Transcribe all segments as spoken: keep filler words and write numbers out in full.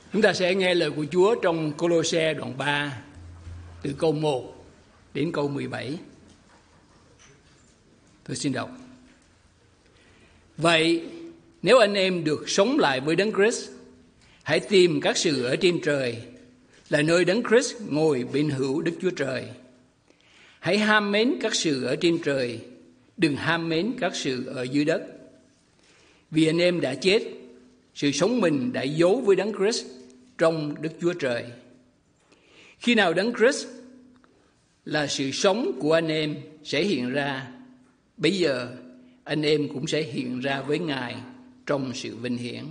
Chúng ta sẽ nghe lời của Chúa trong Cô-lô-se đoạn ba, từ câu một đến câu mười bảy. Tôi xin đọc. Vậy, nếu anh em được sống lại với Đấng Christ, hãy tìm các sự ở trên trời, là nơi Đấng Christ ngồi bên hữu Đức Chúa Trời. Hãy ham mến các sự ở trên trời, đừng ham mến các sự ở dưới đất. Vì anh em đã chết, sự sống mình đã giấu với Đấng Christ trong Đức Chúa Trời. Khi nào Đấng Christ là sự sống của anh em sẽ hiện ra, bây giờ anh em cũng sẽ hiện ra với Ngài trong sự vinh hiển.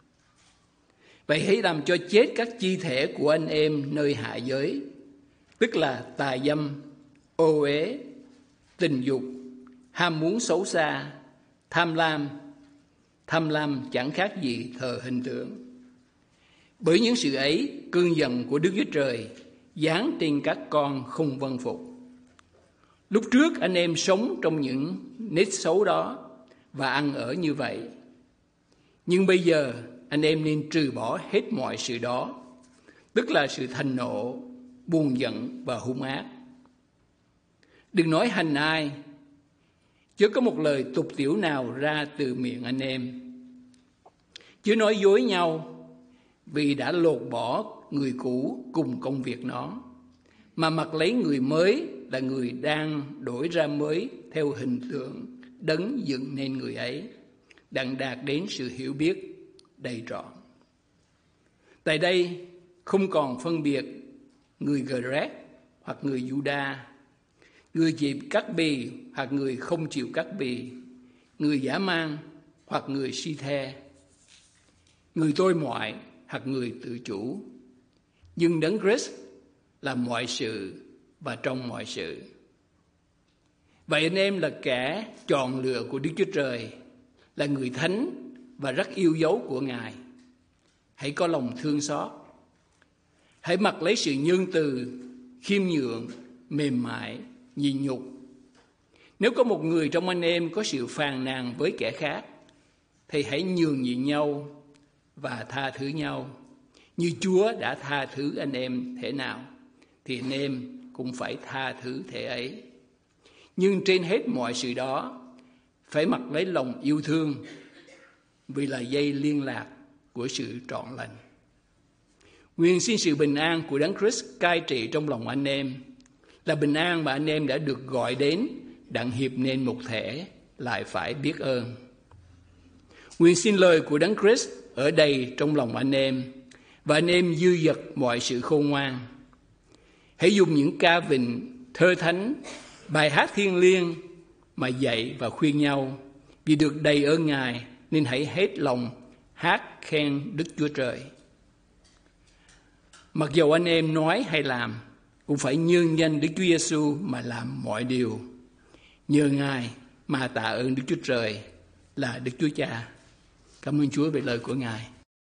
Vậy hãy làm cho chết các chi thể của anh em nơi hạ giới, tức là tà dâm, ô uế, tình dục, ham muốn xấu xa, tham lam. Tham lam chẳng khác gì thờ hình tượng. Bởi những sự ấy, cơn giận của Đức Chúa Trời giáng trên các con không vâng phục. Lúc trước anh em sống trong những nết xấu đó và ăn ở như vậy. Nhưng bây giờ anh em nên trừ bỏ hết mọi sự đó, tức là sự thành nộ, buồn giận và hung ác. Đừng nói hành ai, chớ có một lời tục tĩu nào ra từ miệng anh em. Chớ nói dối nhau, vì đã lột bỏ người cũ cùng công việc nó, mà mặc lấy người mới là người đang đổi ra mới theo hình tượng Đấng dựng nên người ấy, đặng đạt đến sự hiểu biết đầy trọn. Tại đây không còn phân biệt người Gơ-rét hoặc người Giu-đa, người chịu cắt bì hoặc người không chịu cắt bì, người dã man hoặc người si the, người tôi mọi hoặc người tự chủ. Nhưng Đấng Christ là mọi sự và trong mọi sự. Vậy anh em là kẻ chọn lựa của Đức Chúa Trời, là người thánh và rất yêu dấu của Ngài. Hãy có lòng thương xót. Hãy mặc lấy sự nhân từ, khiêm nhường, mềm mại, nhịn nhục. Nếu có một người trong anh em có sự phàn nàn với kẻ khác, thì hãy nhường nhịn nhau và tha thứ nhau. Như Chúa đã tha thứ anh em thể nào, thì anh em cũng phải tha thứ thể ấy. Nhưng trên hết mọi sự đó, phải mặc lấy lòng yêu thương, vì là dây liên lạc của sự trọn lành. Nguyện xin sự bình an của Đấng Christ cai trị trong lòng anh em, là bình an mà anh em đã được gọi đến đặng hiệp nên một thể, lại phải biết ơn. Nguyện xin lời của Đấng Christ ở đây trong lòng anh em, và anh em dư dật mọi sự khôn ngoan. Hãy dùng những ca vịnh, thơ thánh, bài hát thiêng liêng mà dạy và khuyên nhau, vì được đầy ơn Ngài nên hãy hết lòng hát khen Đức Chúa Trời. Mặc dầu anh em nói hay làm, cũng phải nhân danh Đức Chúa Giêsu mà làm mọi điều. Nhờ Ngài mà tạ ơn Đức Chúa Trời là Đức Chúa Cha. Cảm ơn Chúa về lời của Ngài.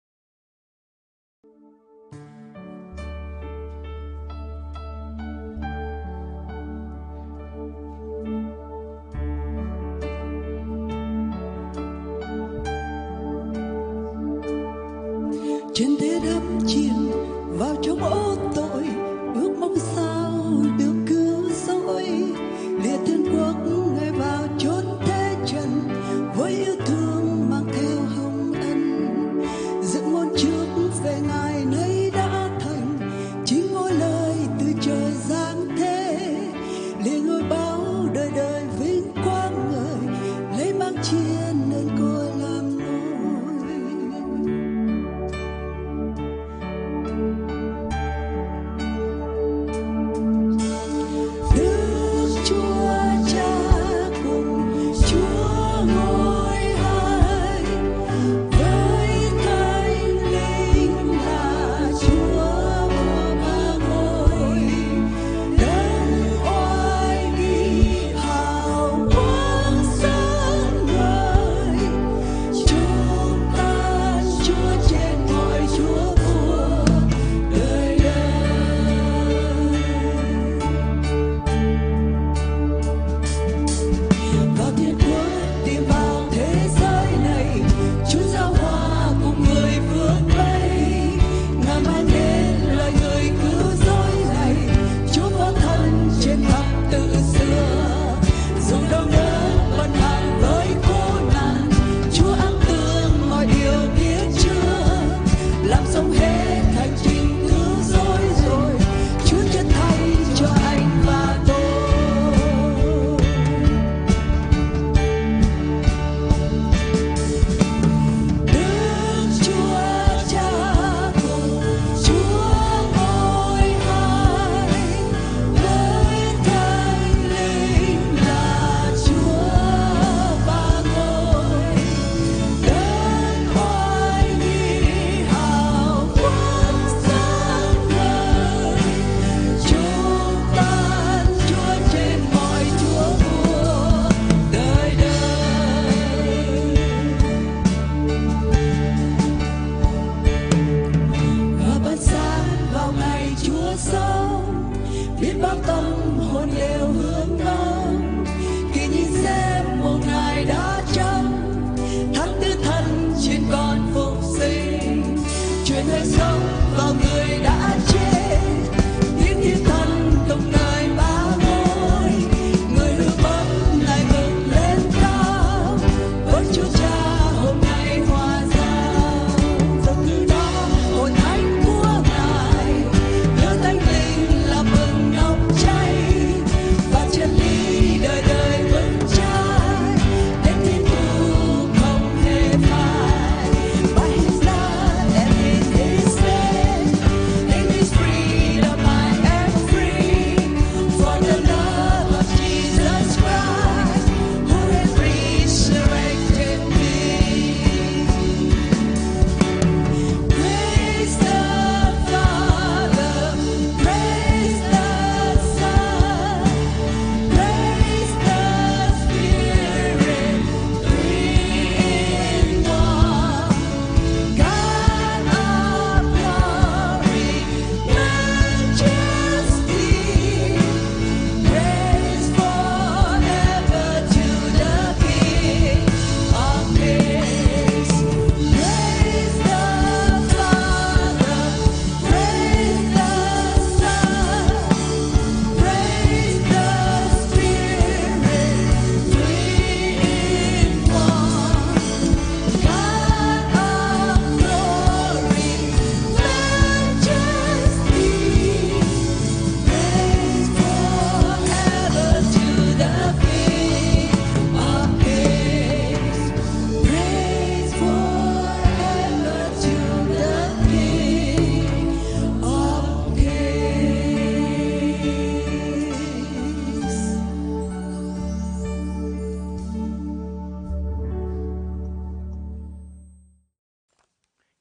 Trên thế đắm chìm vào trong ô tội, ước mong sao được cứu rỗi. Lìa thiên quốc người vào chốn thế trần, với yêu thương mang theo hồng ân. Dựng môn trước về Ngài nơi đã thành, chính ngôi lời từ trời giáng thế. Lìa ngôi báo đời đời vinh quang người, lấy mang chia nên côi làm nôi.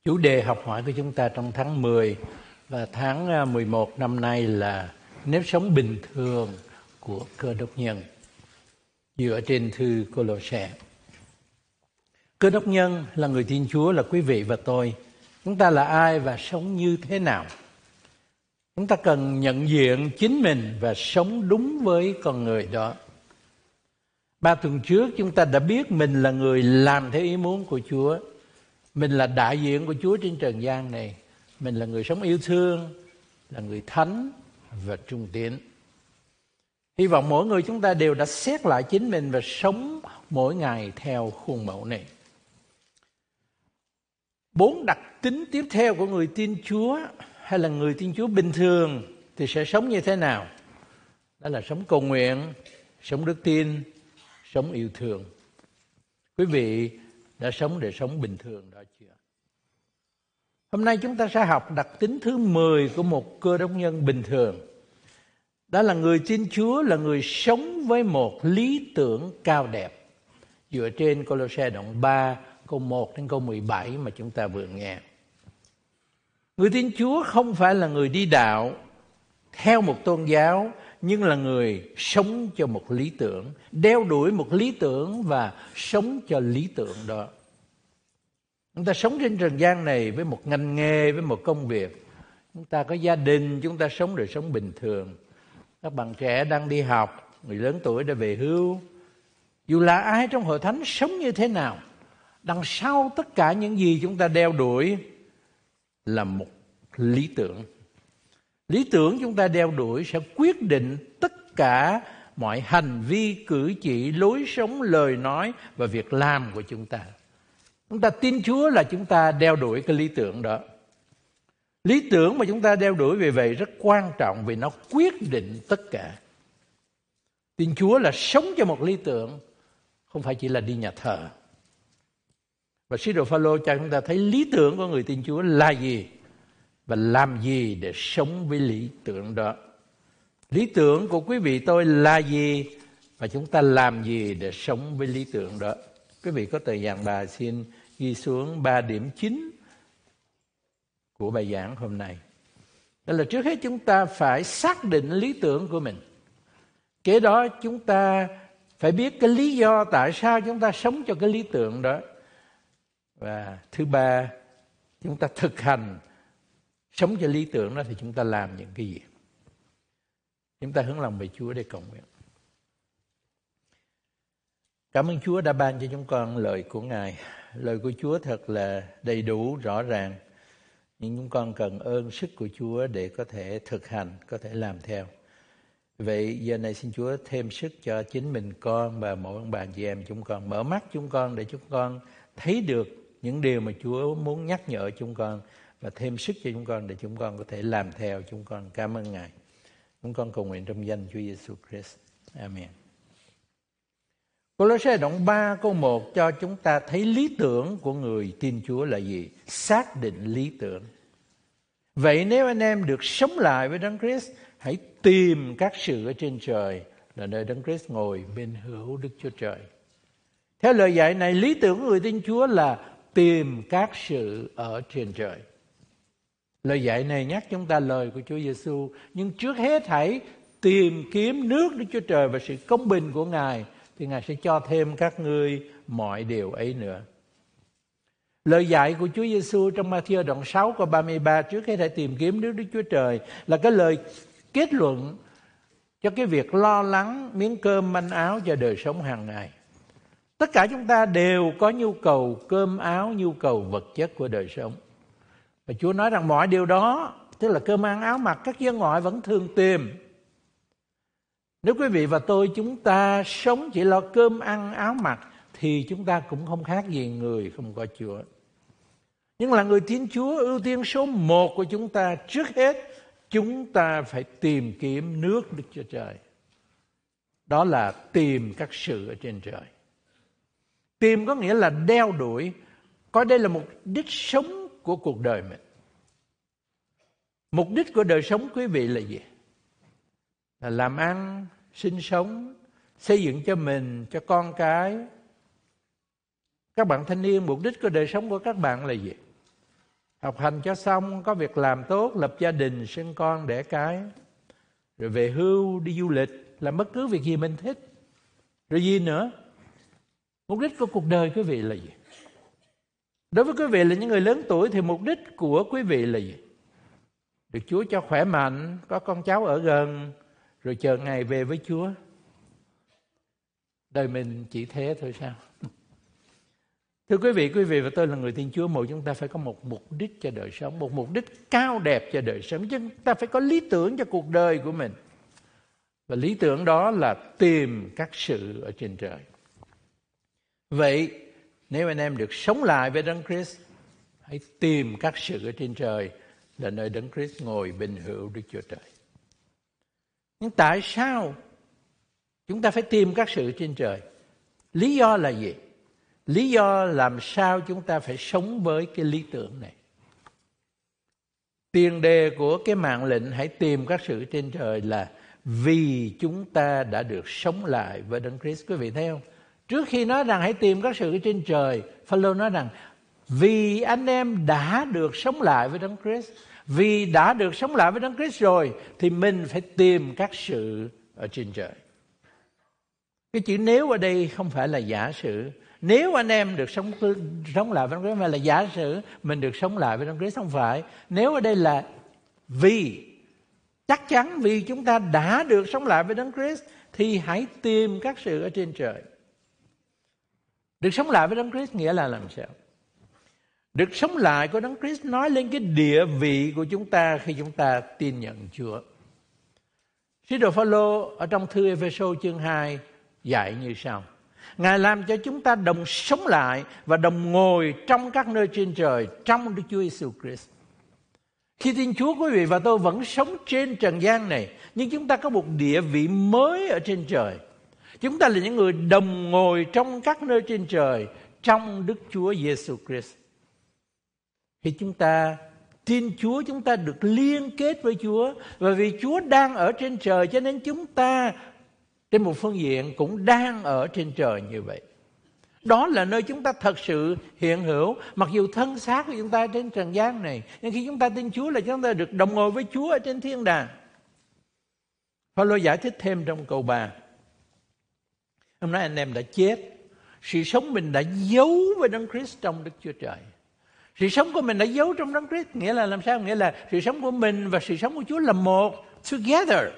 Chủ đề học hỏi của chúng ta trong tháng mười và tháng mười một năm nay là nếp sống bình thường của Cơ Đốc nhân, dựa trên thư Cô-lô-se. Cơ Đốc nhân là người tin Chúa, là quý vị và tôi. Chúng ta là ai và sống như thế nào? Chúng ta cần nhận diện chính mình và sống đúng với con người đó. Ba tuần trước chúng ta đã biết mình là người làm theo ý muốn của Chúa. Mình là đại diện của Chúa trên trần gian này. Mình là người sống yêu thương, là người thánh và trung tín. Hy vọng mỗi người chúng ta đều đã xét lại chính mình và sống mỗi ngày theo khuôn mẫu này. Bốn đặc tính tiếp theo của người tin Chúa hay là người tin Chúa bình thường thì sẽ sống như thế nào? Đó là sống cầu nguyện, sống đức tin, sống yêu thương. Quý vị đã sống để sống bình thường đó chưa? Hôm nay chúng ta sẽ học đặc tính thứ mười của một Cơ Đốc nhân bình thường. Đó là người tin Chúa là người sống với một lý tưởng cao đẹp, dựa trên Cô-lô-se đoạn ba câu một đến câu mười bảy mà chúng ta vừa nghe. Người tin Chúa không phải là người đi đạo theo một tôn giáo, nhưng là người sống cho một lý tưởng, đeo đuổi một lý tưởng và sống cho lý tưởng đó. Chúng ta sống trên trần gian này với một ngành nghề, với một công việc. Chúng ta có gia đình, chúng ta sống đời sống bình thường. Các bạn trẻ đang đi học, người lớn tuổi đã về hưu. Dù là ai trong hội thánh sống như thế nào, đằng sau tất cả những gì chúng ta đeo đuổi là một lý tưởng. Lý tưởng chúng ta đeo đuổi sẽ quyết định tất cả mọi hành vi, cử chỉ, lối sống, lời nói và việc làm của chúng ta. Chúng ta tin Chúa là chúng ta đeo đuổi cái lý tưởng đó. Lý tưởng mà chúng ta đeo đuổi vì vậy rất quan trọng, vì nó quyết định tất cả. Tin Chúa là sống cho một lý tưởng, không phải chỉ là đi nhà thờ. Và sứ đồ Phao-lô cho chúng ta thấy lý tưởng của người tin Chúa là gì và làm gì để sống với lý tưởng đó. Lý tưởng của quý vị tôi là gì và chúng ta làm gì để sống với lý tưởng đó. Quý vị có tờ giảng bài xin ghi xuống ba điểm chính của bài giảng hôm nay. Đó là trước hết chúng ta phải xác định lý tưởng của mình. Kế đó chúng ta phải biết cái lý do tại sao chúng ta sống cho cái lý tưởng đó. Và thứ ba, chúng ta thực hành sống cho lý tưởng đó thì chúng ta làm những cái gì. Chúng ta hướng lòng về Chúa để cầu nguyện. Cảm ơn Chúa đã ban cho chúng con lời của Ngài. Lời của Chúa thật là đầy đủ, rõ ràng. Nhưng chúng con cần ơn sức của Chúa để có thể thực hành, có thể làm theo. Vậy giờ này xin Chúa thêm sức cho chính mình con và mỗi ông bà chị em chúng con. Mở mắt chúng con để chúng con thấy được những điều mà Chúa muốn nhắc nhở chúng con. Và thêm sức cho chúng con để chúng con có thể làm theo. Chúng con cảm ơn Ngài. Chúng con cầu nguyện trong danh Chúa Giêsu Christ. Amen. Cô-lô-se đoạn ba câu một cho chúng ta thấy lý tưởng của người tin Chúa là gì? Xác định lý tưởng. Vậy nếu anh em được sống lại với Đấng Christ, hãy tìm các sự ở trên trời, là nơi Đấng Christ ngồi bên hữu Đức Chúa Trời. Theo lời dạy này, lý tưởng của người tin Chúa là tìm các sự ở trên trời. Lời dạy này nhắc chúng ta lời của Chúa Giêsu, nhưng trước hết hãy tìm kiếm nước Đức Chúa Trời và sự công bình của Ngài, thì Ngài sẽ cho thêm các ngươi mọi điều ấy nữa. Lời dạy của Chúa Giêsu trong Ma-thi-ơ đoạn sáu câu ba mươi ba, trước hết hãy tìm kiếm nước Đức Chúa Trời, là cái lời kết luận cho cái việc lo lắng miếng cơm manh áo cho đời sống hàng ngày. Tất cả chúng ta đều có nhu cầu cơm áo, nhu cầu vật chất của đời sống. Và Chúa nói rằng mọi điều đó, tức là cơm ăn áo mặc, các dân ngoại vẫn thường tìm. Nếu quý vị và tôi chúng ta sống chỉ lo cơm ăn áo mặc thì chúng ta cũng không khác gì người không có Chúa. Nhưng là người tin Chúa, ưu tiên số một của chúng ta, trước hết chúng ta phải tìm kiếm nước Đức Chúa Trời. Đó là tìm các sự ở trên trời. Tìm có nghĩa là đeo đuổi, coi đây là mục đích sống của cuộc đời mình. Mục đích của đời sống quý vị là gì? Là làm ăn, sinh sống, xây dựng cho mình, cho con cái. Các bạn thanh niên, mục đích của đời sống của các bạn là gì? học hành cho xong, có việc làm tốt, lập gia đình, sinh con, đẻ cái, rồi về hưu, đi du lịch, làm bất cứ việc gì mình thích. Rồi gì nữa? Mục đích của cuộc đời quý vị là gì? Đối với quý vị là những người lớn tuổi thì mục đích của quý vị là gì? Được Chúa cho khỏe mạnh, có con cháu ở gần, rồi chờ ngày về với Chúa. Đời mình chỉ thế thôi sao? Thưa quý vị, quý vị và tôi là người tin Chúa, mỗi chúng ta phải có một mục đích cho đời sống, một mục đích cao đẹp cho đời sống. Chúng ta phải có lý tưởng cho cuộc đời của mình. Và lý tưởng đó là tìm các sự ở trên trời. Vậy, nếu anh em được sống lại với Đấng Christ, hãy tìm các sự ở trên trời là nơi Đấng Christ ngồi bên hữu Đức Chúa Trời. Nhưng tại sao chúng ta phải tìm các sự trên trời? Lý do là gì? Lý do làm sao chúng ta phải sống với cái lý tưởng này? Tiền đề của cái mạng lệnh hãy tìm các sự trên trời là vì chúng ta đã được sống lại với Đấng Christ. Quý vị thấy không? Trước khi nói rằng hãy tìm các sự trên trời, Phaolô nói rằng vì anh em đã được sống lại với Đấng Christ, vì đã được sống lại với Đấng Christ rồi thì mình phải tìm các sự ở trên trời. Cái chữ nếu ở đây không phải là giả sử. Nếu anh em được sống sống lại với Đấng Christ, phải là giả sử mình được sống lại với Đấng Christ, không phải. Nếu ở đây là vì, chắc chắn vì chúng ta đã được sống lại với Đấng Christ thì hãy tìm các sự ở trên trời. Được sống lại với Đấng Christ nghĩa là làm sao? Được sống lại của Đấng Christ nói lên cái địa vị của chúng ta khi chúng ta tin nhận Chúa. Sứ đồ Phaolô ở trong thư Ê-phê-sô chương hai dạy như sau: Ngài làm cho chúng ta đồng sống lại và đồng ngồi trong các nơi trên trời trong Đức Chúa Giêsu Christ. Khi tin Chúa, quý vị và tôi vẫn sống trên trần gian này, nhưng chúng ta có một địa vị mới ở trên trời. Chúng ta là những người đồng ngồi trong các nơi trên trời trong Đức Chúa Giêsu Christ. Khi chúng ta tin Chúa, chúng ta được liên kết với Chúa. Và vì Chúa đang ở trên trời cho nên chúng ta trên một phương diện cũng đang ở trên trời như vậy. Đó là nơi chúng ta thật sự hiện hữu. Mặc dù thân xác của chúng ta trên trần gian này, nhưng khi chúng ta tin Chúa là chúng ta được đồng ngồi với Chúa ở trên thiên đàng. Phaolô giải thích thêm trong câu ba. Hôm nay anh em đã chết, sự sống mình đã giấu với Đấng Christ trong Đức Chúa Trời. Sự sống của mình đã giấu trong Đấng Christ nghĩa là làm sao? Nghĩa là sự sống của mình và sự sống của Chúa là một, together.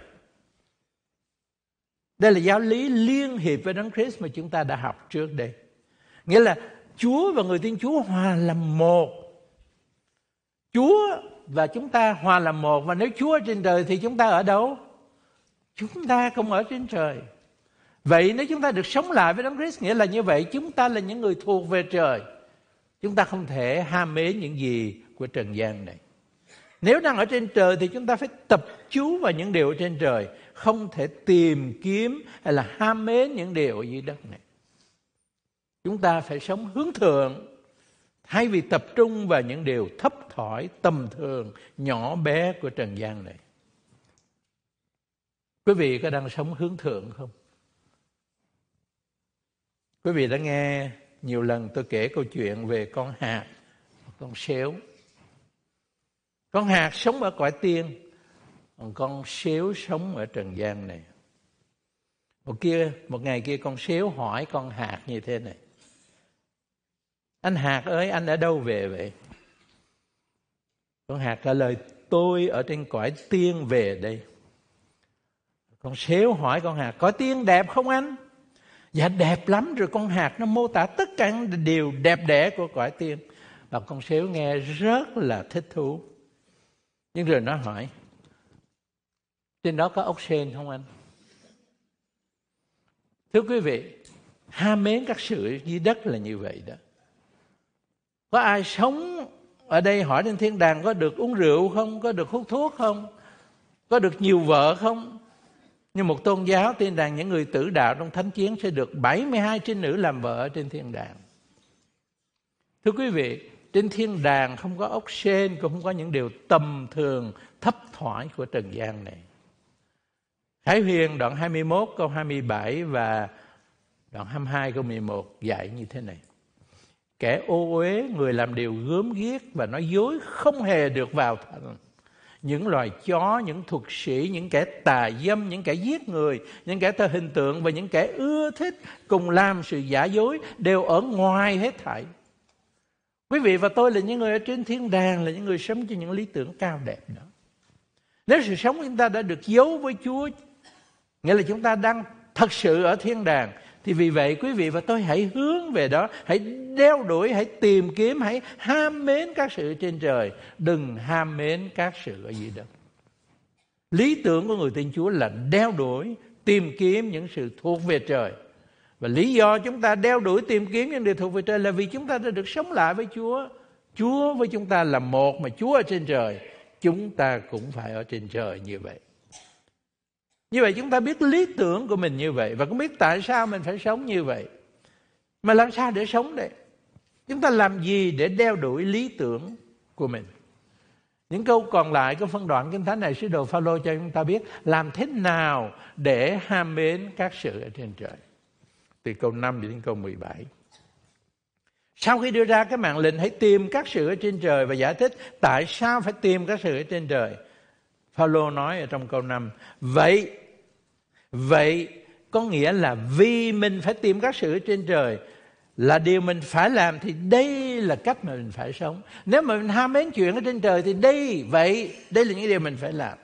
Đây là giáo lý liên hiệp với Đấng Christ mà chúng ta đã học trước đây. Nghĩa là Chúa và người tin Chúa hòa làm một. Chúa và chúng ta hòa làm một. Và nếu Chúa ở trên trời thì chúng ta ở đâu? Chúng ta không ở trên trời. Vậy nếu chúng ta được sống lại với Đấng Christ, nghĩa là như vậy, chúng ta là những người thuộc về trời. Chúng ta không thể ham mến những gì của trần gian này. Nếu đang ở trên trời thì chúng ta phải tập chú vào những điều ở trên trời, không thể tìm kiếm hay là ham mến những điều ở dưới đất này. Chúng ta phải sống hướng thượng thay vì tập trung vào những điều thấp thỏi, tầm thường, nhỏ bé của trần gian này. Quý vị có đang sống hướng thượng không? Quý vị đã nghe nhiều lần tôi kể câu chuyện về con hạt, con sếu. Con hạt sống ở cõi tiên, còn con sếu sống ở trần gian này. Một kia, một ngày kia con sếu hỏi con hạt như thế này: Anh hạt ơi, anh ở đâu về vậy? Con hạt trả lời: Tôi ở trên cõi tiên về đây. Con sếu hỏi con hạt: Cõi tiên đẹp không anh? Dạ đẹp lắm. Rồi con hạt nó mô tả tất cả những điều đẹp đẽ của cõi tiên. Và con sếu nghe rất là thích thú. Nhưng rồi nó hỏi: Trên đó có ốc sên không anh? Thưa quý vị, ham mến các sự dưới đất là như vậy đó. Có ai sống ở đây hỏi trên thiên đàng có được uống rượu không? Có được hút thuốc không? Có được nhiều vợ không? Như một tôn giáo tin rằng những người tử đạo trong thánh chiến sẽ được bảy mươi hai trinh nữ làm vợ ở trên thiên đàng. Thưa quý vị, trên thiên đàng không có ốc sên, cũng không có những điều tầm thường, thấp thoải của trần gian này. Khải Huyền đoạn hai mươi mốt câu hai mươi bảy và đoạn hai mươi hai câu mười một dạy như thế này: kẻ ô uế, người làm điều gớm ghiếc và nói dối không hề được vào thành. Những loài chó, những thuật sĩ, những kẻ tà dâm, những kẻ giết người, những kẻ thờ hình tượng và những kẻ ưa thích cùng làm sự giả dối đều ở ngoài hết thảy. Quý vị và tôi là những người ở trên thiên đàng, là những người sống cho những lý tưởng cao đẹp đó. Nếu sự sống của chúng ta đã được giấu với Chúa, nghĩa là chúng ta đang thật sự ở thiên đàng, thì vì vậy quý vị và tôi hãy hướng về đó, hãy đeo đuổi, hãy tìm kiếm, hãy ham mến các sự trên trời, đừng ham mến các sự ở dưới đất. Lý tưởng của người tin Chúa là đeo đuổi, tìm kiếm những sự thuộc về trời. Và lý do chúng ta đeo đuổi tìm kiếm những điều thuộc về trời là vì chúng ta đã được sống lại với Chúa. Chúa với chúng ta là một, mà Chúa ở trên trời, chúng ta cũng phải ở trên trời như vậy. Như vậy chúng ta biết lý tưởng của mình như vậy, và cũng biết tại sao mình phải sống như vậy. Mà làm sao để sống đây? Chúng ta làm gì để đeo đuổi lý tưởng của mình? Những câu còn lại của phân đoạn Kinh Thánh này, sứ đồ Phaolô cho chúng ta biết làm thế nào để ham mến các sự ở trên trời. Từ câu năm đến câu mười bảy. Sau khi đưa ra cái mạng lệnh hãy tìm các sự ở trên trời và giải thích tại sao phải tìm các sự ở trên trời, Phaolô nói ở trong câu năm, vậy vậy có nghĩa là vì mình phải tìm các sự ở trên trời là điều mình phải làm, thì đây là cách mà mình phải sống. Nếu mà mình ham mến chuyện ở trên trời thì đây, vậy đây là những điều mình phải làm.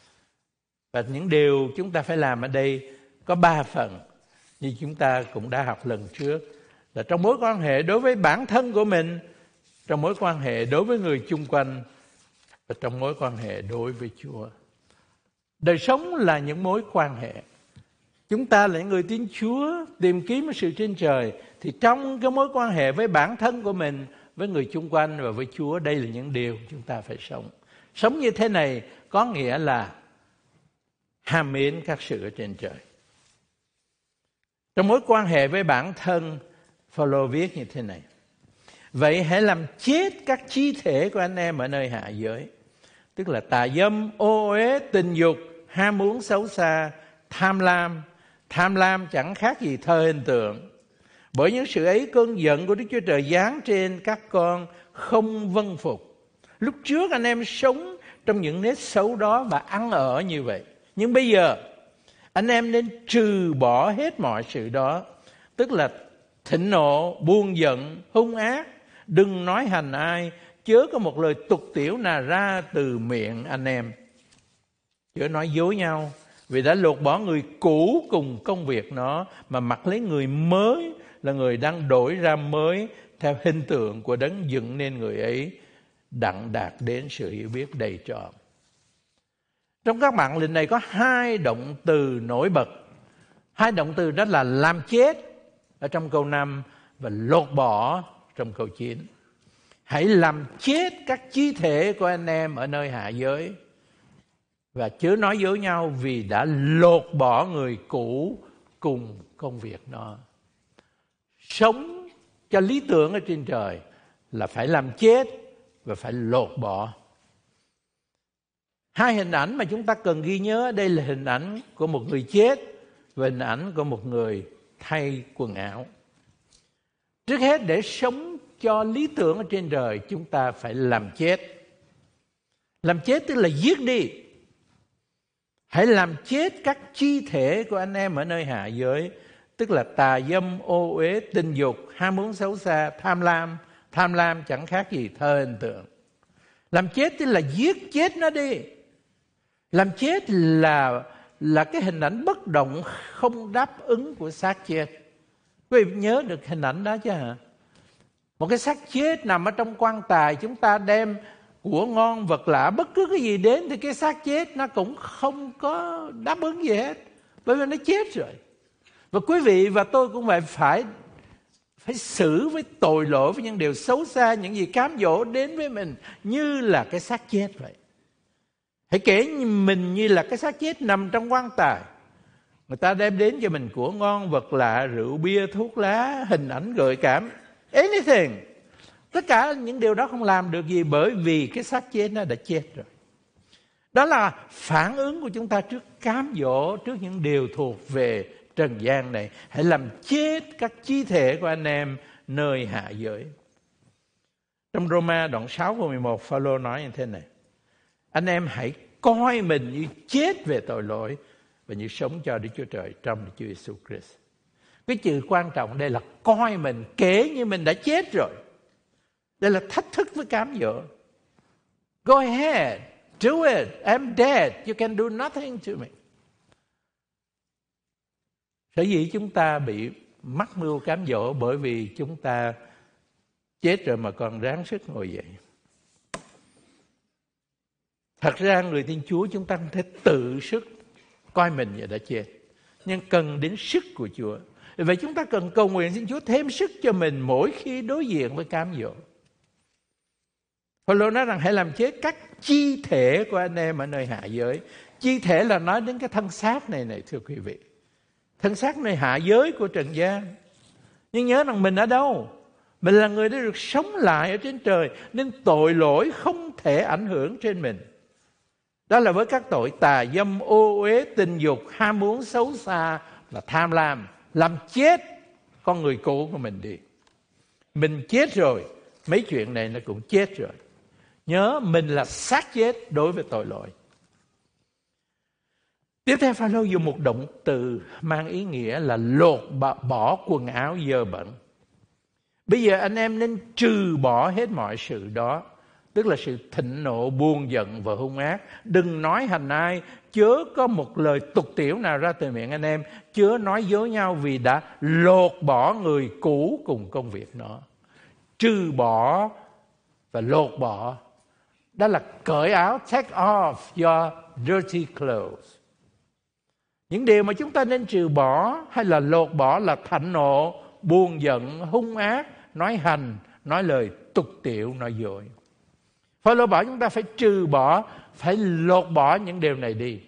Và những điều chúng ta phải làm ở đây có ba phần, như chúng ta cũng đã học lần trước, là trong mối quan hệ đối với bản thân của mình, trong mối quan hệ đối với người chung quanh, và trong mối quan hệ đối với Chúa. Đời sống là những mối quan hệ. Chúng ta là những người tin Chúa, tìm kiếm sự trên trời, thì trong cái mối quan hệ với bản thân của mình, với người chung quanh và với Chúa, đây là những điều chúng ta phải sống. Sống như thế này có nghĩa là ham mến các sự ở trên trời. Trong mối quan hệ với bản thân, Phaolô viết như thế này: vậy hãy làm chết các chi thể của anh em ở nơi hạ giới, tức là tà dâm, ô uế, tình dục, ham muốn xấu xa, tham lam. Tham lam chẳng khác gì thờ hình tượng. Bởi những sự ấy cơn giận của Đức Chúa Trời giáng trên các con không vâng phục. Lúc trước anh em sống trong những nếp xấu đó và ăn ở như vậy. Nhưng bây giờ anh em nên trừ bỏ hết mọi sự đó, tức là thịnh nộ, buồn giận, hung ác. Đừng nói hành ai, chớ có một lời tục tiểu nào ra từ miệng anh em. Chớ nói dối nhau, vì đã lột bỏ người cũ cùng công việc nó, mà mặc lấy người mới, là người đang đổi ra mới theo hình tượng của đấng dựng nên người ấy, đặng đạt đến sự hiểu biết đầy trọn. Trong các mạng lệnh này có hai động từ nổi bật. Hai động từ đó là làm chết ở trong câu năm và lột bỏ trong câu chín. Hãy làm chết các chi thể của anh em ở nơi hạ giới, và chớ nói dối nhau, vì đã lột bỏ người cũ cùng công việc nó. Sống cho lý tưởng ở trên trời là phải làm chết và phải lột bỏ. Hai hình ảnh mà chúng ta cần ghi nhớ, đây là hình ảnh của một người chết và hình ảnh của một người thay quần áo. Trước hết, để sống cho lý tưởng ở trên trời, chúng ta phải làm chết. Làm chết tức là giết đi. Hãy làm chết các chi thể của anh em ở nơi hạ giới, tức là tà dâm, ô uế, tình dục, ham muốn xấu xa, tham lam. Tham lam chẳng khác gì thờ hình tượng. Làm chết tức là giết chết nó đi. Làm chết là là cái hình ảnh bất động, không đáp ứng của xác chết. Quý vị nhớ được hình ảnh đó chứ hả? Một cái xác chết nằm ở trong quan tài, chúng ta đem của ngon vật lạ, bất cứ cái gì đến thì cái xác chết nó cũng không có đáp ứng gì hết, bởi vì nó chết rồi. Và quý vị và tôi cũng vậy, phải phải xử với tội lỗi, với những điều xấu xa, những gì cám dỗ đến với mình như là cái xác chết vậy. Hãy kể mình như là cái xác chết nằm trong quan tài. Người ta đem đến cho mình của ngon vật lạ, rượu bia, thuốc lá, hình ảnh gợi cảm, anything. Tất cả những điều đó không làm được gì, bởi vì cái xác chết nó đã chết rồi. Đó là phản ứng của chúng ta trước cám dỗ, trước những điều thuộc về trần gian này. Hãy làm chết các chi thể của anh em nơi hạ giới. Trong Roma đoạn sáu câu mười một, Phaolô nói như thế này: anh em hãy coi mình như chết về tội lỗi và như sống cho Đức Chúa Trời trong Đức Chúa Giêsu Christ. Cái chữ quan trọng đây là coi mình, kể như mình đã chết rồi. Đây là thách thức với cám dỗ. Go ahead, do it, I'm dead, you can do nothing to me. Sở dĩ chúng ta bị mắc mưu cám dỗ bởi vì chúng ta chết rồi mà còn ráng sức ngồi dậy. Thật ra người Thiên Chúa chúng ta không thể tự sức coi mình như đã chết, nhưng cần đến sức của Chúa. Vậy chúng ta cần cầu nguyện xin Chúa thêm sức cho mình mỗi khi đối diện với cám dỗ. Phaolô nói rằng hãy làm chết các chi thể của anh em ở nơi hạ giới. Chi thể là nói đến cái thân xác này này thưa quý vị. Thân xác nơi hạ giới của trần gian. Nhưng nhớ rằng mình ở đâu? Mình là người đã được sống lại ở trên trời, nên tội lỗi không thể ảnh hưởng trên mình. Đó là với các tội tà dâm, ô uế, tình dục, ham muốn xấu xa và tham lam, làm chết con người cũ của mình đi. Mình chết rồi, mấy chuyện này nó cũng chết rồi. Nhớ mình là xác chết đối với tội lỗi. Tiếp theo Phaolô dùng một động từ mang ý nghĩa là lột bỏ quần áo dơ bẩn. Bây giờ anh em nên trừ bỏ hết mọi sự đó, tức là sự thịnh nộ, buồn giận và hung ác. Đừng nói hành ai, chớ có một lời tục tiểu nào ra từ miệng anh em, chớ nói dối nhau vì đã lột bỏ người cũ cùng công việc nó. Trừ bỏ và lột bỏ, đó là cởi áo, take off your dirty clothes. Những điều mà chúng ta nên trừ bỏ hay là lột bỏ là thạnh nộ, buồn giận, hung ác, nói hành, nói lời tục tiểu, nói dối. Phaolô bảo chúng ta phải trừ bỏ, phải lột bỏ những điều này đi.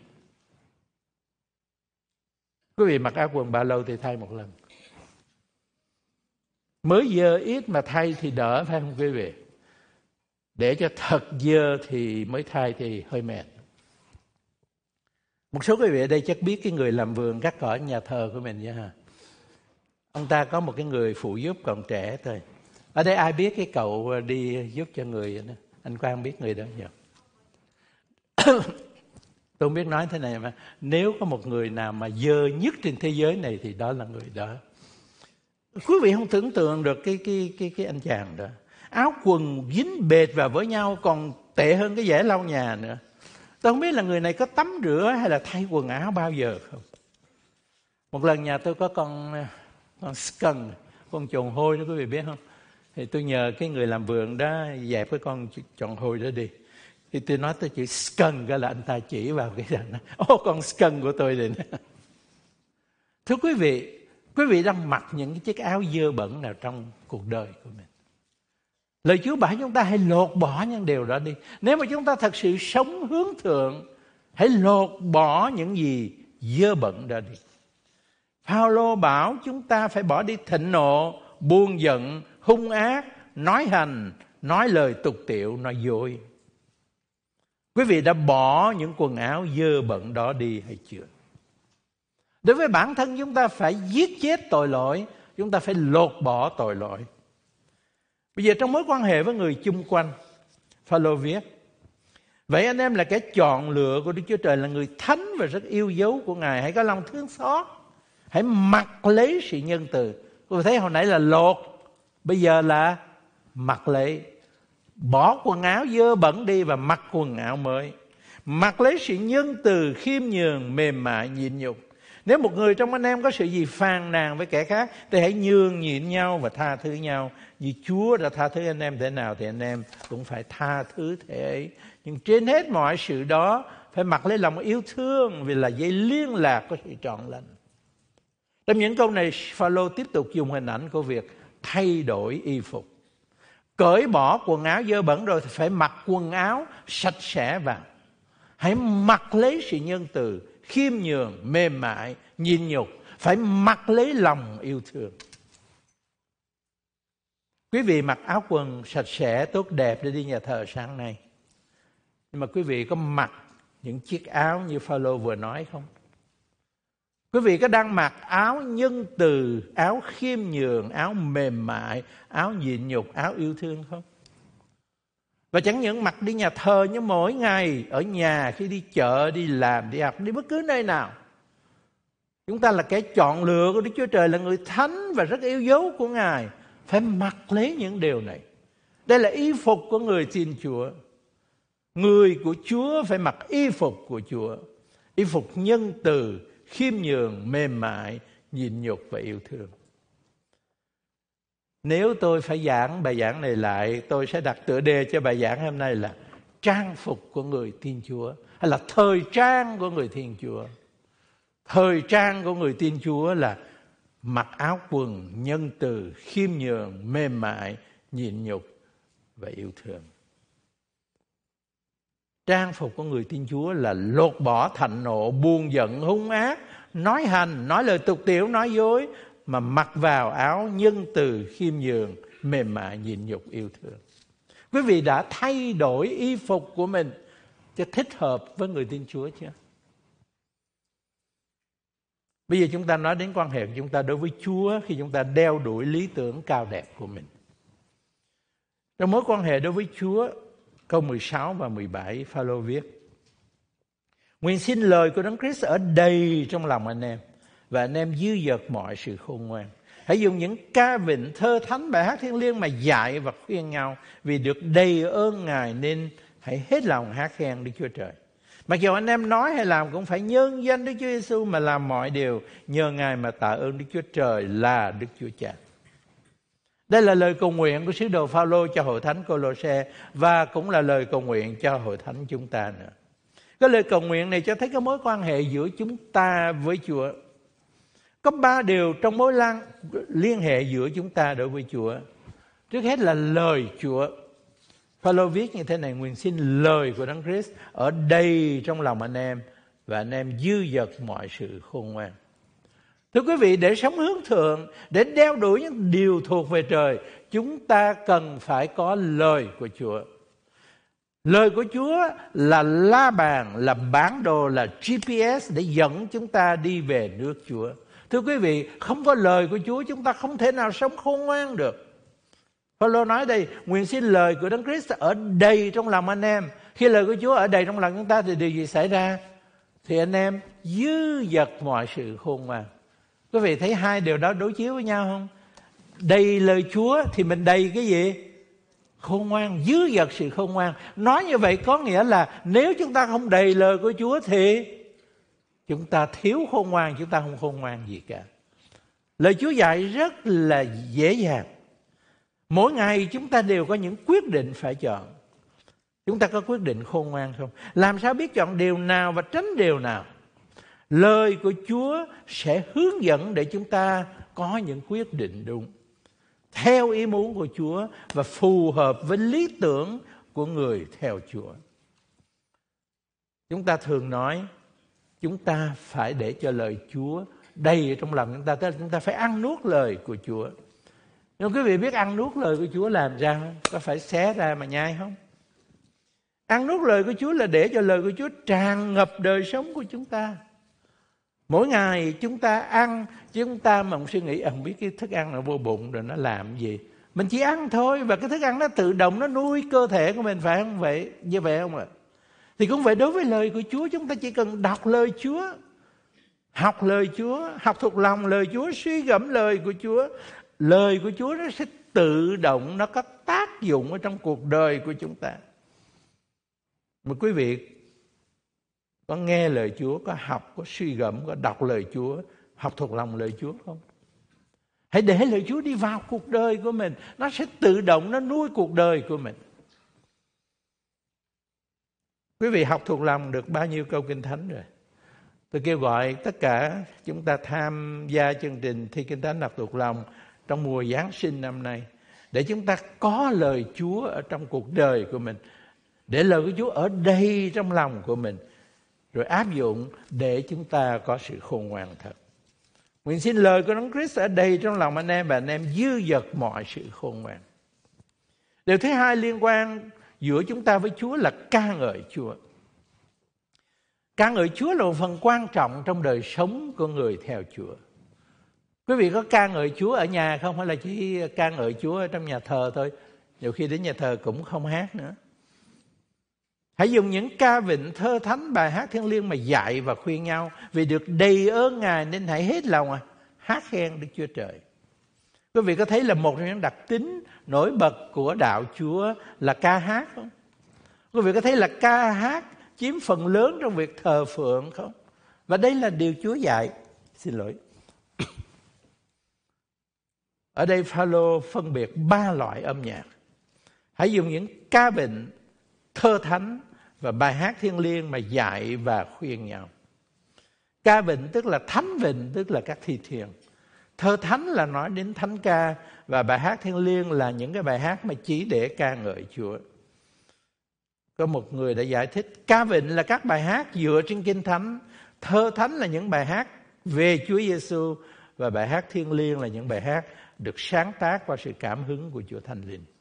Quý vị mặc áo quần bao lâu thì thay một lần? Mới dơ ít mà thay thì đỡ, phải không quý vị? Để cho thật dơ thì mới thay thì hơi mệt. Một số quý vị ở đây chắc biết cái người làm vườn cắt cỏ nhà thờ của mình nha ha. Ông ta có một cái người phụ giúp còn trẻ thôi. Ở đây ai biết cái cậu đi giúp cho người đó? Anh Quang biết người đó nhỉ? Tôi không biết nói thế này mà nếu có một người nào mà dơ nhất trên thế giới này thì đó là người đó. Quý vị không tưởng tượng được cái cái cái cái anh chàng đó. Áo quần dính bệt vào với nhau còn tệ hơn cái giẻ lau nhà nữa. Tôi không biết là người này có tắm rửa hay là thay quần áo bao giờ không. Một lần nhà tôi có con con skunk, con trồn hôi đó quý vị biết không? Thì tôi nhờ cái người làm vườn đó dẹp cái con trồn hôi đó đi. Thì tôi nói tới chữ skunk là anh ta chỉ vào cái rằng ô con skunk của tôi đây nè. Thưa quý vị, quý vị đang mặc những cái chiếc áo dơ bẩn nào trong cuộc đời của mình. Lời Chúa bảo chúng ta hãy lột bỏ những điều đó đi. Nếu mà chúng ta thật sự sống hướng thượng, hãy lột bỏ những gì dơ bẩn đó đi. Phaolô bảo chúng ta phải bỏ đi thịnh nộ, buồn giận, hung ác, nói hành, nói lời tục tiểu, nói dối. Quý vị đã bỏ những quần áo dơ bẩn đó đi hay chưa? Đối với bản thân chúng ta phải giết chết tội lỗi, chúng ta phải lột bỏ tội lỗi. Bây giờ trong mối quan hệ với người chung quanh, Phaolô viết: vậy anh em là kẻ chọn lựa của Đức Chúa Trời, là người thánh và rất yêu dấu của Ngài, hãy có lòng thương xót, hãy mặc lấy sự nhân từ. Quý vị thấy hồi nãy là lột, bây giờ là mặc lấy. Bỏ quần áo dơ bẩn đi và mặc quần áo mới. Mặc lấy sự nhân từ, khiêm nhường, mềm mại, nhịn nhục. Nếu một người trong anh em có sự gì phàn nàn với kẻ khác thì hãy nhường nhịn nhau và tha thứ nhau. Vì Chúa đã tha thứ anh em thế nào thì anh em cũng phải tha thứ thế ấy. Nhưng trên hết mọi sự đó phải mặc lấy lòng yêu thương, vì là dây liên lạc của sự trọn lành. Trong những câu này, Phaolô tiếp tục dùng hình ảnh của việc thay đổi y phục. Cởi bỏ quần áo dơ bẩn rồi thì phải mặc quần áo sạch sẽ vào. Hãy mặc lấy sự nhân từ, khiêm nhường, mềm mại, nhịn nhục. Phải mặc lấy lòng yêu thương. Quý vị mặc áo quần sạch sẽ, tốt đẹp để đi nhà thờ sáng nay. Nhưng mà quý vị có mặc những chiếc áo như Phaolô vừa nói không? Quý vị có đang mặc áo nhân từ, áo khiêm nhường, áo mềm mại, áo nhịn nhục, áo yêu thương không? Và chẳng những mặc đi nhà thờ, nhưng mỗi ngày ở nhà, khi đi chợ, đi làm, đi học, đi bất cứ nơi nào, chúng ta là kẻ chọn lựa của Đức Chúa Trời, là người thánh và rất yêu dấu của Ngài, phải mặc lấy những điều này. Đây là y phục của người tin Chúa. Người của Chúa phải mặc y phục của Chúa, y phục nhân từ, khiêm nhường, mềm mại, nhịn nhục và yêu thương. Nếu tôi phải giảng bài giảng này lại, tôi sẽ đặt tựa đề cho bài giảng hôm nay là trang phục của người tin Chúa, hay là thời trang của người tin Chúa. Thời trang của người tin Chúa là mặc áo quần nhân từ, khiêm nhường, mềm mại, nhịn nhục và yêu thương. Trang phục của người tin Chúa là lột bỏ thạnh nộ, buồn giận, hung ác, nói hành, nói lời tục tiểu, nói dối, mà mặc vào áo nhân từ, khiêm nhường, mềm mại, nhịn nhục, yêu thương. Quý vị đã thay đổi y phục của mình cho thích hợp với người tin Chúa chưa? Bây giờ chúng ta nói đến quan hệ của chúng ta đối với Chúa khi chúng ta đeo đuổi lý tưởng cao đẹp của mình. Trong mối quan hệ đối với Chúa, câu mười sáu và mười bảy, Phaolô viết: Nguyện xin lời của Đấng Christ ở đầy trong lòng anh em, và anh em dư dật mọi sự khôn ngoan. Hãy dùng những ca vịnh, thơ thánh, bài hát thiêng liêng mà dạy và khuyên nhau, vì được đầy ơn Ngài nên hãy hết lòng hát khen Đức Chúa Trời. Mặc dù anh em nói hay làm cũng phải nhân danh Đức Chúa Giêsu mà làm mọi điều, nhờ Ngài mà tạ ơn Đức Chúa Trời là Đức Chúa Cha. Đây là lời cầu nguyện của sứ đồ Phaolô cho hội thánh Cô-lô-se, và cũng là lời cầu nguyện cho hội thánh chúng ta nữa. Cái lời cầu nguyện này cho thấy cái mối quan hệ giữa chúng ta với Chúa. Có ba điều trong mối lan, liên hệ giữa chúng ta đối với Chúa. Trước hết là lời Chúa. Phaolô viết như thế này: Nguyện xin lời của Đấng Christ ở đây trong lòng anh em, và anh em dư dật mọi sự khôn ngoan. Thưa quý vị, để sống hướng thượng, để đeo đuổi những điều thuộc về trời, chúng ta cần phải có lời của Chúa. Lời của Chúa là la bàn, là bản đồ, là giê pê ét để dẫn chúng ta đi về nước Chúa. Thưa quý vị, không có lời của Chúa chúng ta không thể nào sống khôn ngoan được. Phaolô nói đây: Nguyện xin lời của Đấng Christ ở đầy trong lòng anh em. Khi lời của Chúa ở đầy trong lòng chúng ta thì điều gì xảy ra? Thì anh em dư dật mọi sự khôn ngoan. Quý vị thấy hai điều đó đối chiếu với nhau không? Đầy lời Chúa thì mình đầy cái gì? Khôn ngoan, dư dật sự khôn ngoan. Nói như vậy có nghĩa là nếu chúng ta không đầy lời của Chúa thì chúng ta thiếu khôn ngoan, chúng ta không khôn ngoan gì cả. Lời Chúa dạy rất là dễ dàng. Mỗi ngày chúng ta đều có những quyết định phải chọn. Chúng ta có quyết định khôn ngoan không? Làm sao biết chọn điều nào và tránh điều nào? Lời của Chúa sẽ hướng dẫn để chúng ta có những quyết định đúng, theo ý muốn của Chúa và phù hợp với lý tưởng của người theo Chúa. Chúng ta thường nói chúng ta phải để cho lời Chúa đầy trong lòng chúng ta, tức là chúng ta phải ăn nuốt lời của Chúa. Nhưng quý vị biết ăn nuốt lời của Chúa làm ra không? Có phải xé ra mà nhai không? Ăn nuốt lời của Chúa là để cho lời của Chúa tràn ngập đời sống của chúng ta. Mỗi ngày chúng ta ăn, chúng ta mà không suy nghĩ không biết cái thức ăn nó vô bụng rồi nó làm gì. Mình chỉ ăn thôi, và cái thức ăn nó tự động nó nuôi cơ thể của mình, phải không vậy? Như vậy không ạ? Thì cũng vậy đối với lời của Chúa, chúng ta chỉ cần đọc lời Chúa, học lời Chúa, học thuộc lòng lời Chúa, suy gẫm lời của Chúa. Lời của Chúa nó sẽ tự động, nó có tác dụng ở trong cuộc đời của chúng ta. Mà quý vị có nghe lời Chúa, có học, có suy gẫm, có đọc lời Chúa, học thuộc lòng lời Chúa không? Hãy để lời Chúa đi vào cuộc đời của mình. Nó sẽ tự động, nó nuôi cuộc đời của mình. Quý vị học thuộc lòng được bao nhiêu câu Kinh Thánh rồi? Tôi kêu gọi tất cả chúng ta tham gia chương trình thi Kinh Thánh đọc thuộc lòng trong mùa Giáng sinh năm nay, để chúng ta có lời Chúa ở trong cuộc đời của mình, để lời của Chúa ở đây trong lòng của mình, rồi áp dụng để chúng ta có sự khôn ngoan thật. Nguyện xin lời của Đấng Christ ở đây trong lòng anh em, và anh em dư dật mọi sự khôn ngoan. Điều thứ hai liên quan giữa chúng ta với Chúa là ca ngợi Chúa. Ca ngợi Chúa là một phần quan trọng trong đời sống của người theo Chúa. Quý vị có ca ngợi Chúa ở nhà không, hay là chỉ ca ngợi Chúa ở trong nhà thờ thôi? Nhiều khi đến nhà thờ cũng không hát nữa. Hãy dùng những ca vịnh, thơ thánh, bài hát thiêng liêng mà dạy và khuyên nhau. Vì được đầy ơn Ngài nên hãy hết lòng à, hát khen Đức Chúa Trời. Quý vị có thấy là một trong những đặc tính nổi bật của đạo Chúa là ca hát không? Quý vị có thấy là ca hát chiếm phần lớn trong việc thờ phượng không? Và đây là điều Chúa dạy. Xin lỗi. Ở đây Phaolô phân biệt ba loại âm nhạc. Hãy dùng những ca vịnh, thơ thánh và bài hát thiêng liêng mà dạy và khuyên nhau. Ca vịnh tức là thánh vịnh, tức là các thi thiền. Thơ thánh là nói đến thánh ca, và bài hát thiêng liêng là những cái bài hát mà chỉ để ca ngợi Chúa. Có một người đã giải thích ca vịnh là các bài hát dựa trên Kinh Thánh, thơ thánh là những bài hát về Chúa Giêsu, và bài hát thiêng liêng là những bài hát được sáng tác qua sự cảm hứng của Chúa Thánh Linh.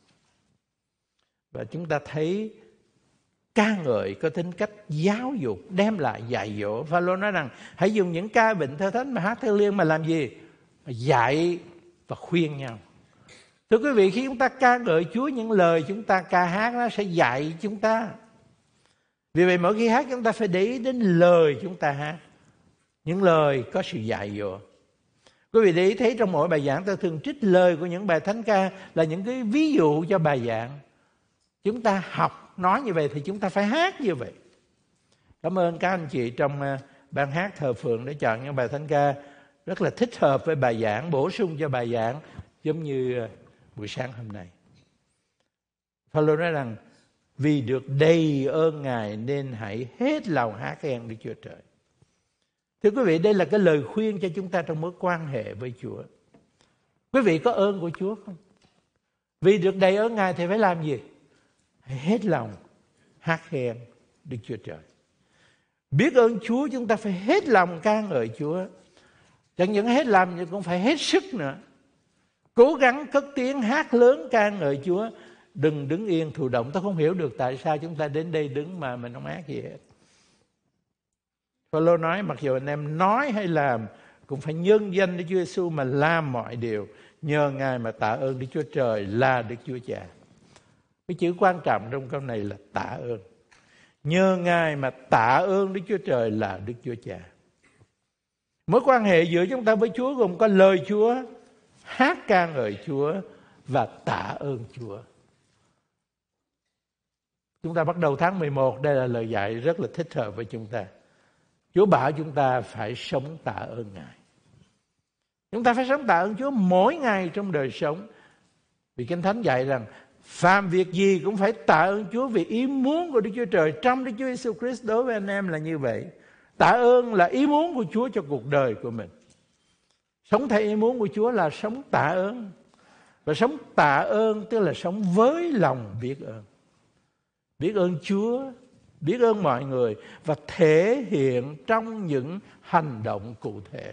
Và chúng ta thấy ca ngợi có tính cách giáo dục, đem lại dạy dỗ. Phaolô nói rằng hãy dùng những ca vịnh, thơ thánh mà hát thiêng liêng mà làm gì? Dạy và khuyên nhau. Thưa quý vị, khi chúng ta ca ngợi Chúa, những lời chúng ta ca hát nó sẽ dạy chúng ta. Vì vậy mỗi khi hát chúng ta phải để ý đến lời chúng ta hát. Những lời có sự dạy dỗ. Quý vị để ý thấy trong mỗi bài giảng tôi thường trích lời của những bài thánh ca là những cái ví dụ cho bài giảng. Chúng ta học nói như vậy thì chúng ta phải hát như vậy. Cảm ơn các anh chị trong ban hát thờ phượng để chọn những bài thánh ca rất là thích hợp với bài giảng, bổ sung cho bài giảng, giống như buổi sáng hôm nay. Phaolô nói rằng vì được đầy ơn Ngài nên hãy hết lòng hát khen Đức Chúa Trời. Thưa quý vị, đây là cái lời khuyên cho chúng ta trong mối quan hệ với Chúa. Quý vị có ơn của Chúa không? Vì được đầy ơn Ngài thì phải làm gì? Hãy hết lòng hát khen Đức Chúa Trời. Biết ơn Chúa chúng ta phải hết lòng ca ngợi Chúa. Chẳng những hết lòng nhưng cũng phải hết sức nữa. Cố gắng cất tiếng hát lớn ca ngợi Chúa. Đừng đứng yên thụ động. Tôi không hiểu được tại sao chúng ta đến đây đứng mà mình không hát gì hết. Phaolô nói mặc dù anh em nói hay làm cũng phải nhân danh Đức Chúa Giêsu mà làm mọi điều. Nhờ Ngài mà tạ ơn Đức Chúa Trời là Đức Chúa Cha. Cái chữ quan trọng trong câu này là tạ ơn. Nhờ Ngài mà tạ ơn Đức Chúa Trời là Đức Chúa Cha. Mối quan hệ giữa chúng ta với Chúa gồm có lời Chúa, hát ca ngợi Chúa và tạ ơn Chúa. Chúng ta bắt đầu tháng mười một, đây là lời dạy rất là thích hợp với chúng ta. Chúa bảo chúng ta phải sống tạ ơn Ngài. Chúng ta phải sống tạ ơn Chúa mỗi ngày trong đời sống. Vì Kinh Thánh dạy rằng phàm việc gì cũng phải tạ ơn Chúa vì ý muốn của Đức Chúa Trời trong Đức Chúa Giêsu Christ. Đối với anh em là như vậy. Tạ ơn là ý muốn của Chúa cho cuộc đời của mình. Sống theo ý muốn của Chúa là sống tạ ơn. Và sống tạ ơn tức là sống với lòng biết ơn. Biết ơn Chúa, biết ơn mọi người và thể hiện trong những hành động cụ thể.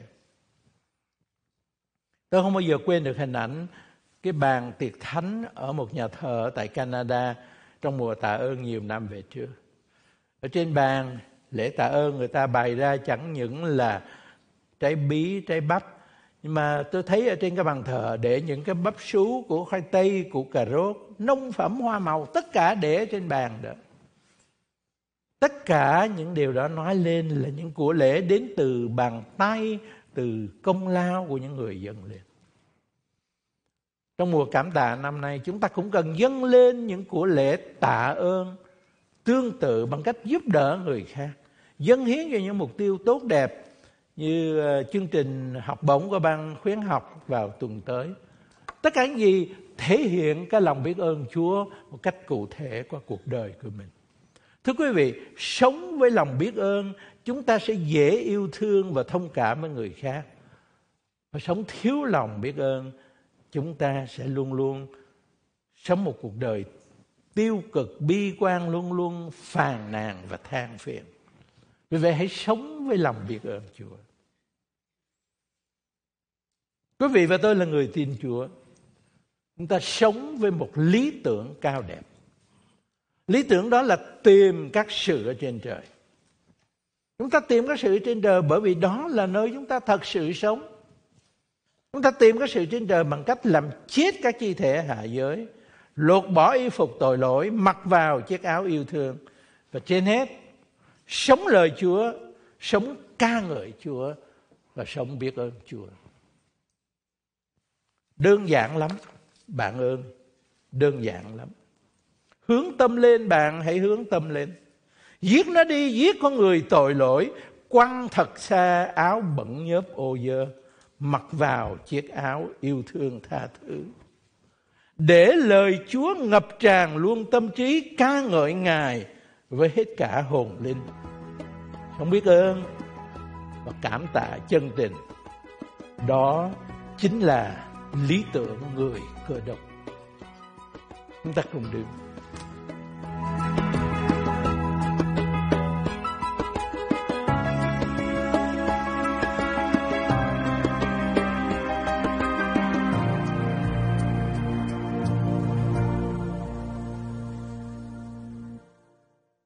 Tôi không bao giờ quên được hình ảnh cái bàn tiệc thánh ở một nhà thờ tại Canada trong mùa tạ ơn nhiều năm về trước. Ở trên bàn lễ tạ ơn người ta bày ra chẳng những là trái bí, trái bắp, nhưng mà tôi thấy ở trên cái bàn thờ để những cái bắp sú của khoai tây, của cà rốt, nông phẩm hoa màu, tất cả để trên bàn đó. Tất cả những điều đó nói lên là những của lễ đến từ bàn tay, từ công lao của những người dâng lên. Trong mùa cảm tạ năm nay, chúng ta cũng cần dâng lên những của lễ tạ ơn tương tự bằng cách giúp đỡ người khác, dâng hiến cho những mục tiêu tốt đẹp như chương trình học bổng của ban khuyến học vào tuần tới. Tất cả những gì thể hiện cái lòng biết ơn Chúa một cách cụ thể qua cuộc đời của mình. Thưa quý vị, sống với lòng biết ơn, chúng ta sẽ dễ yêu thương và thông cảm với người khác. Và sống thiếu lòng biết ơn, chúng ta sẽ luôn luôn sống một cuộc đời tiêu cực, bi quan, luôn luôn phàn nàn và than phiền. Vì vậy hãy sống với lòng biết ơn Chúa. Quý vị và tôi là người tin Chúa. Chúng ta sống với một lý tưởng cao đẹp. Lý tưởng đó là tìm các sự ở trên trời. Chúng ta tìm cái sự trên trời bởi vì đó là nơi chúng ta thật sự sống. Chúng ta tìm cái sự trên trời bằng cách làm chết các chi thể hạ giới, lột bỏ y phục tội lỗi, mặc vào chiếc áo yêu thương. Và trên hết, sống lời Chúa, sống ca ngợi Chúa và sống biết ơn Chúa. Đơn giản lắm, bạn ơi, đơn giản lắm. Hướng tâm lên bạn, hãy hướng tâm lên. Giết nó đi, giết con người tội lỗi, quăng thật xa áo bẩn nhớp ô dơ, mặc vào chiếc áo yêu thương tha thứ. Để lời Chúa ngập tràn luôn tâm trí, ca ngợi Ngài với hết cả hồn linh. Không biết ơn và cảm tạ chân tình. Đó chính là lý tưởng người Cơ Đốc. Chúng ta cùng đứng.